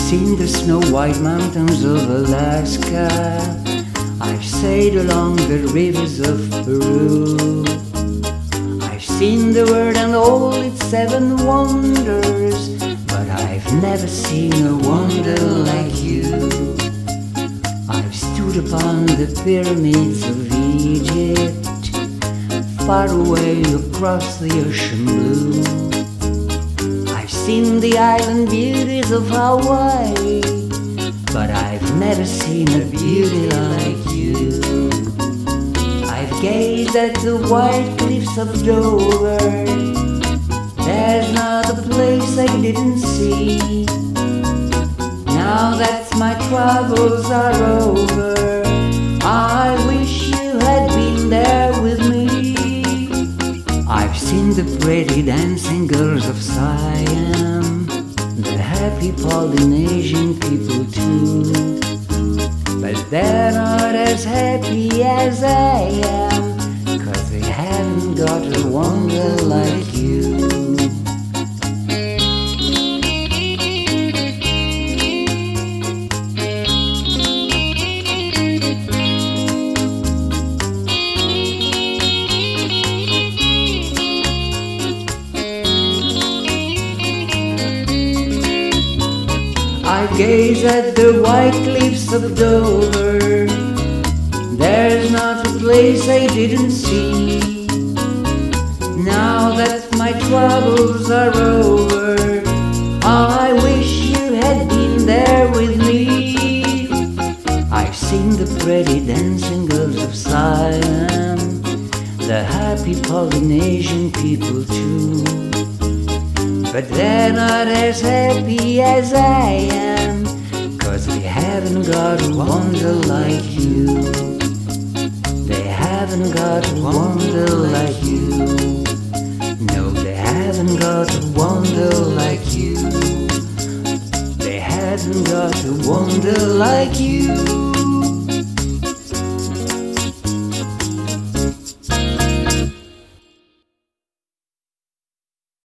seen the snow-white mountains of Alaska. I've sailed along the rivers of Peru. I've seen the world and all its 7 wonders, but I've never seen a wonder like you. I've stood upon the pyramids of Egypt, far away across the ocean blue. I've seen the island beauties of Hawaii, but I've never seen a beauty like you. I've gazed at the white cliffs of Dover. There's not a place I didn't see. Now that my travels are over, I wish you had been there with me. I've seen the pretty dancing girls of Siam, the happy Polynesian people too, but they're not as happy as I am, 'cause they haven't got a wonder like you. I gaze at the white cliffs of Dover. There's not a place I didn't see. Now that my troubles are over, I wish you had been there with me. I've seen the pretty dancing girls of Siam, the happy Polynesian people too, but they're not as happy as I am, 'cause they haven't got a wonder like you. They haven't got a wonder like you. No, they haven't got a wonder like you. They haven't got a wonder like you.